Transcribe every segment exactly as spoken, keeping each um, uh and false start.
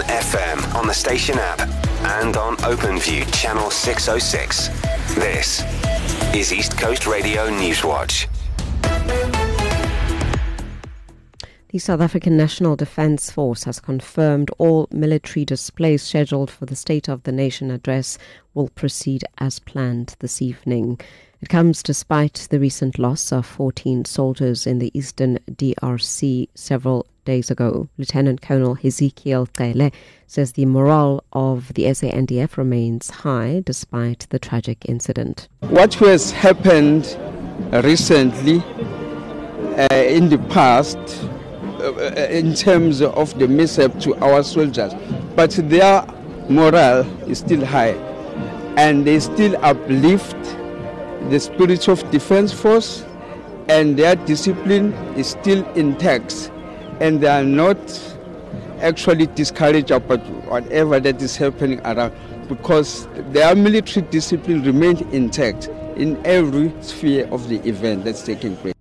F M on the station app and on OpenView channel six oh six. This is East Coast Radio Newswatch. The South African National Defence Force has confirmed all military displays scheduled for the State of the Nation address will proceed as planned this evening. It comes despite the recent loss of fourteen soldiers in the eastern D R C several days ago. Lieutenant Colonel Ezekiel Cele says the morale of the S A N D F remains high despite the tragic incident. What has happened recently uh, in the past uh, in terms of the mishap to our soldiers, but their morale is still high and they still uplift the spirit of defense force, and their discipline is still intact, and they are not actually discouraged about whatever that is happening around, because their military discipline remains intact in every sphere of the event that's taking place.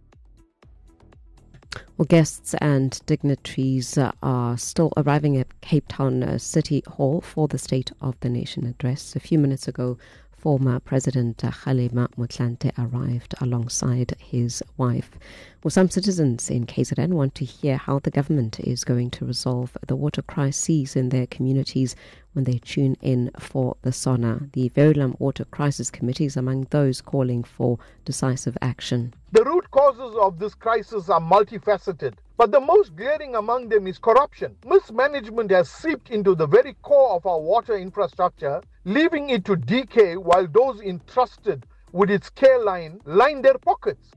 Well, guests and dignitaries uh, are still arriving at Cape Town uh, City Hall for the State of the Nation address. A few minutes ago, former President uh, Kgalema Motlanthe arrived alongside his wife. Well, some citizens in K Z N want to hear how the government is going to resolve the water crises in their communities when they tune in for the SONA. The Verulam Water Crisis Committee is among those calling for decisive action. The root causes of this crisis are multifaceted, but the most glaring among them is corruption. Mismanagement has seeped into the very core of our water infrastructure, leaving it to decay while those entrusted with its care line line their pockets.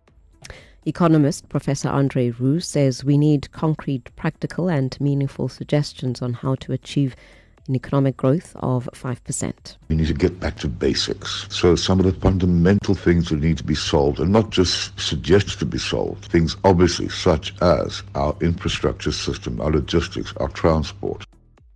Economist Professor Andre Roux says we need concrete, practical and meaningful suggestions on how to achieve an economic growth of five percent. We need to get back to basics. So some of the fundamental things that need to be solved, and not just suggested to be solved, things obviously such as our infrastructure system, our logistics, our transport.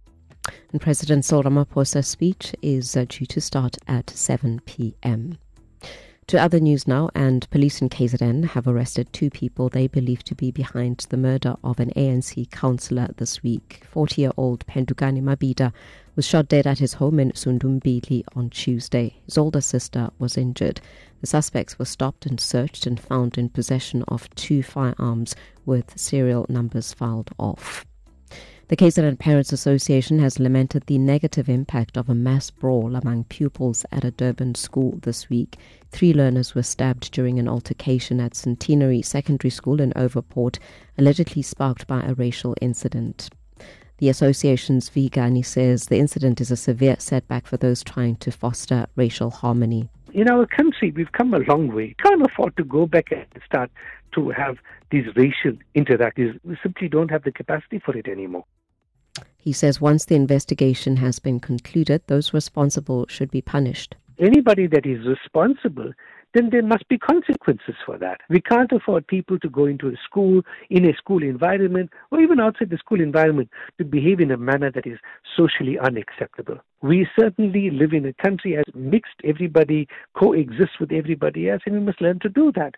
And President Cyril Ramaphosa's speech is uh, due to start at seven p.m. To other news now, and police in K Z N have arrested two people they believe to be behind the murder of an A N C councillor this week. forty-year-old Pendukani Mabida was shot dead at his home in Sundumbili on Tuesday. His older sister was injured. The suspects were stopped and searched and found in possession of two firearms with serial numbers filed off. The K Z N Parents Association has lamented the negative impact of a mass brawl among pupils at a Durban school this week. Three learners were stabbed during an altercation at Centenary Secondary School in Overport, allegedly sparked by a racial incident. The association's Vigani says the incident is a severe setback for those trying to foster racial harmony. In our country, we've come a long way. We can't afford to go back and start to have these racial interactions. We simply don't have the capacity for it anymore. He says once the investigation has been concluded, those responsible should be punished. Anybody that is responsible, then there must be consequences for that. We can't afford people to go into a school, in a school environment, or even outside the school environment, to behave in a manner that is socially unacceptable. We certainly live in a country as mixed, everybody coexists with everybody else, and we must learn to do that.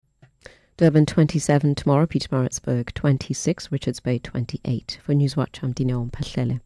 Durban twenty-seven tomorrow, Pietermaritzburg twenty-six, Richards Bay twenty-eight. For Newswatch, I'm Dineo Mpahlele.